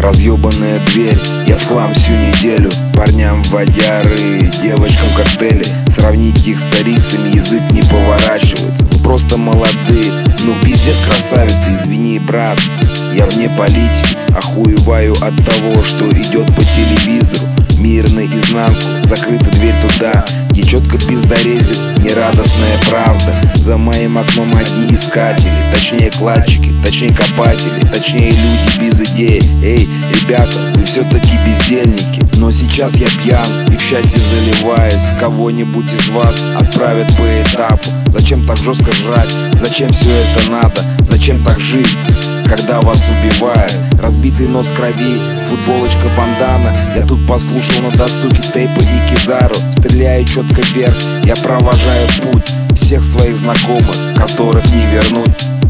разъебанная дверь. Я в хлам всю неделю. Парням водяры, девочкам коктейли. Сравнить их с царицами язык не поворачивается. Вы просто молодые, ну пиздец красавицы. Извини, брат, я вне политики. Охуеваю от того, что идет по телевизору. Мир наизнанку, закрыта дверь туда, где четко пиздорезит нерадостная правда. За моим окном одни искатели, точнее кладчики, точнее копатели, точнее люди без идеи. Эй, ребята, вы все-таки бездельники. Но сейчас я пьян и в счастье заливаюсь. Кого-нибудь из вас отправят по этапу. Зачем так жестко жрать? Зачем все это надо? Зачем так жить, когда вас убивают? Разбитый нос в крови, футболочка бандана. Я тут послушал на досуге Тейпа и Кизару. Стреляю четко вверх, я провожаю в путь всех своих знакомых, которых не вернуть.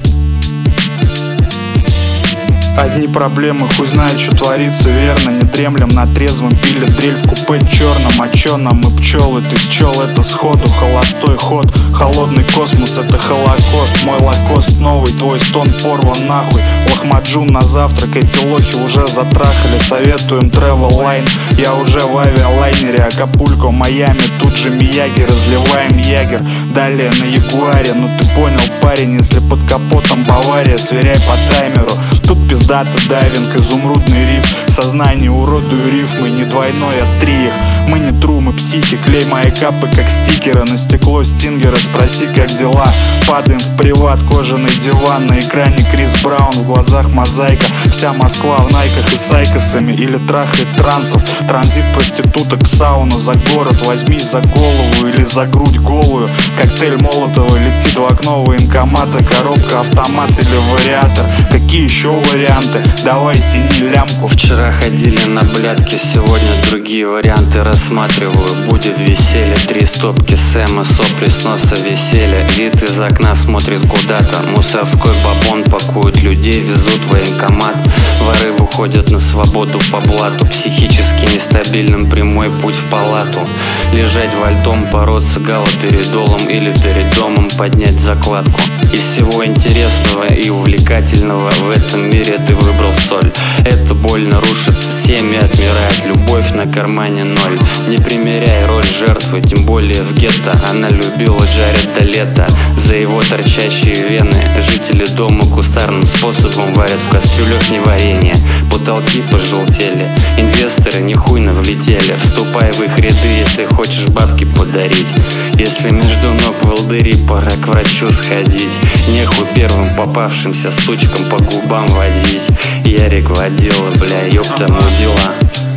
Одни проблемы, хуй знает, что творится, верно. Не дремлем на трезвом, пили дрель в купе черном. А чё нам и пчелы, ты счел это сходу. Холостой ход, холодный космос, это холокост. Мой лакост новый, твой стон порван нахуй. Лохмаджун на завтрак, эти лохи уже затрахали. Советуем travel line, я уже в авиалайнере. Акапулько, Майами, тут же Мияги. Разливаем ягер, далее на Ягуаре. Ну ты понял, парень, если под капотом Бавария, сверяй по таймеру. Тут пиздата дайвинг, изумрудный риф. Сознание уродую рифмы, не двойной, а три их. Мы не тру, мы психи, клей мои капы как стикеры. На стекло стингера, спроси как дела. Падаем в приват, кожаный диван. На экране Крис Браун, в глазах мозаика. Вся Москва в найках и сайкосами. Или трахает трансов, транзит проституток, сауна за город. Возьмись за голову или за грудь голую. Коктейль Молотова летит в окно военкомата. Коробка, автомат или вариатор. Какие еще варианты? Давай тяни лямку. Вчера ходили на блядки, сегодня другие варианты рассматриваю. Будет веселье, 3 стопки Сэма, сопли с носа веселья. Вид из окна смотрит куда-то. Мусорской бабон пакуют людей, везут в военкомат. Воры выходят на свободу по блату. Психически нестабильным прямой путь в палату. Лежать вальтом, бороться галоперидолом или перед домом поднять закладку. Из всего интересного и увлекательного в этом мире ты выбрал соль. Это больно, рушится семьи, отмирает любовь, на кармане ноль. Не примеряй роль жертвы, тем более в гетто. Она любила Джаред до лета за его торчащие вены. Жители дома кустарным способом варят в кастрюлях не варенье. Потолки пожелтели, инвесторы нехуйно влетели. Вступай в их ряды, если хочешь бабки подарить. Если между ног волдыри, пора к врачу сходить. Нехуй первым попавшимся сучкам по губам водить. Ярик водила, бля, ёпта, мудила.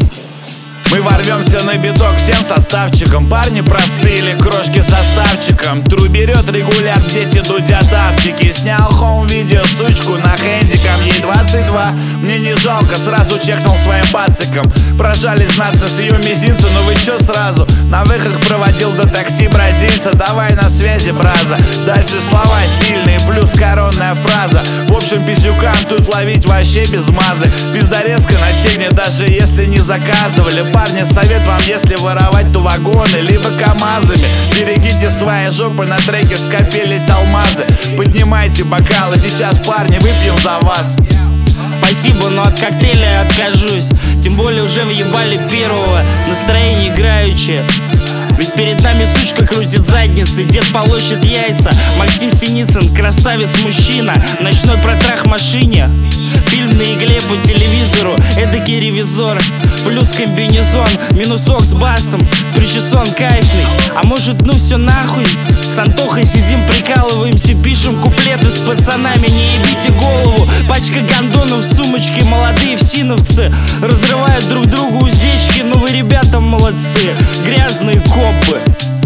Мы ворвемся на биток всем составчиком. Парни простыли, крошки составчиком. Тру берет регуляр, дети дудят автики. Снял хоум-видео, сучку на хэндиком. Ей 22, мне не жалко, сразу чекнул своим пациком. Прожали знатно с ее мизинца, но вы чё сразу? На выход проводил до такси бразильца. Давай на связи, браза. Дальше слова сильные, плюс коронная фраза. В общем, пиздюкам тут ловить вообще без мазы. Пиздорезка настигнет, даже если не заказывали. Парни, совет вам, если воровать, то вагоны, либо КамАЗами. Берегите свои жопы, на треке скопились алмазы. Поднимайте бокалы, сейчас, парни, выпьем за вас. Спасибо, но от коктейля откажусь. Тем более уже въебали первого. Настроение играючее. Ведь перед нами сучка крутит задницы, дед полощет яйца. Максим Синицын, красавец-мужчина. Ночной протрах в машине. Фильм на игле по телевизору, эдакий ревизор. Плюс комбинезон, минусок с басом. Причесон кайфный, а может ну все нахуй. С Антохой сидим, прикалываемся, пишем куплеты с пацанами. Не ебите голову, пачка гондонов в сумочке. Молодые всиновцы разрывают друг другу уздечки. Но вы, ребята, молодцы, грязные копы.